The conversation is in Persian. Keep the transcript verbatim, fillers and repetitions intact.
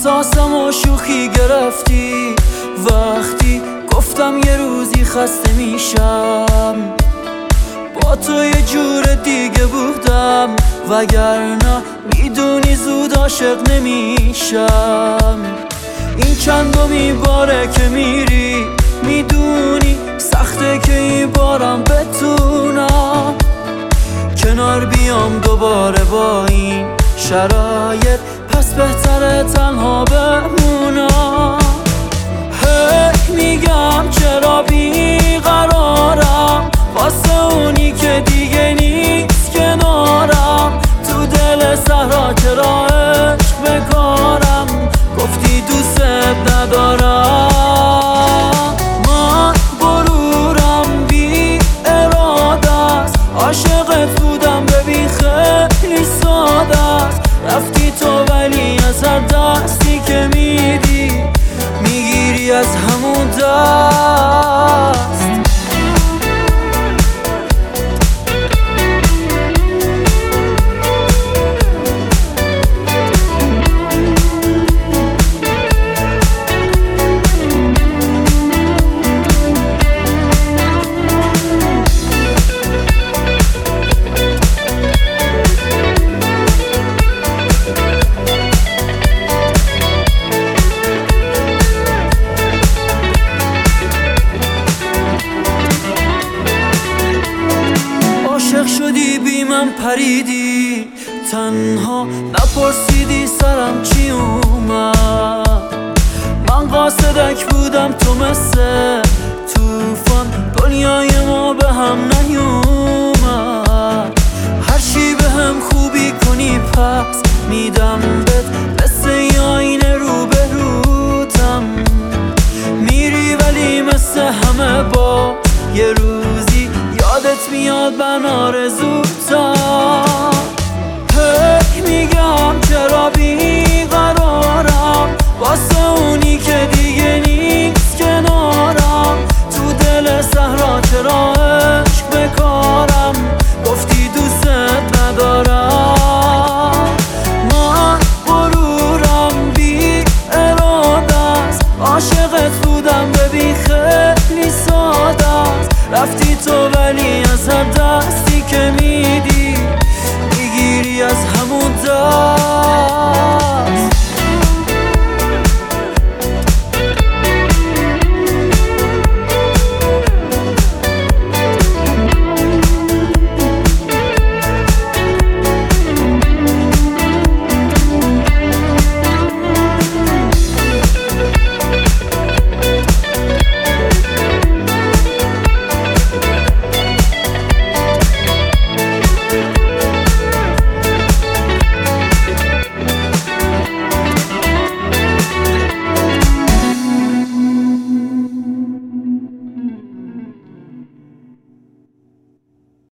احساسم و شوخی گرفتی وقتی گفتم یه روزی خسته میشم. با تو یه جور دیگه بودم وگرنه میدونی زود عاشق نمیشم. این چندمی باره که میری، میدونی سخته که این بارم بتونم کنار بیام دوباره با این شرایط، پس بهتره تنها بمونم. هی میگم چرا بیقرارم واسه اونی که دیگه نیست کنارم. تو دل صحرا چرا عشق بکارم، گفتی دوست ندارم. من غرورم بی اراده است، عاشقت بودم ببین خیلی ساده است. رفتی تو ولی از هر دستی که میدی میگیری از همون دست. شدی بی من پریدی، تنها نپرسیدی سرم چی اومد. من قاصدک بودم تو مثل توفان، دنیای ما به هم نیومد. هر چی به هم خوبی کنی پس میدم بهت، مثل یه آینه رو به روتم. میری ولی مثل همه با یه روزی یادت میاد من آرزو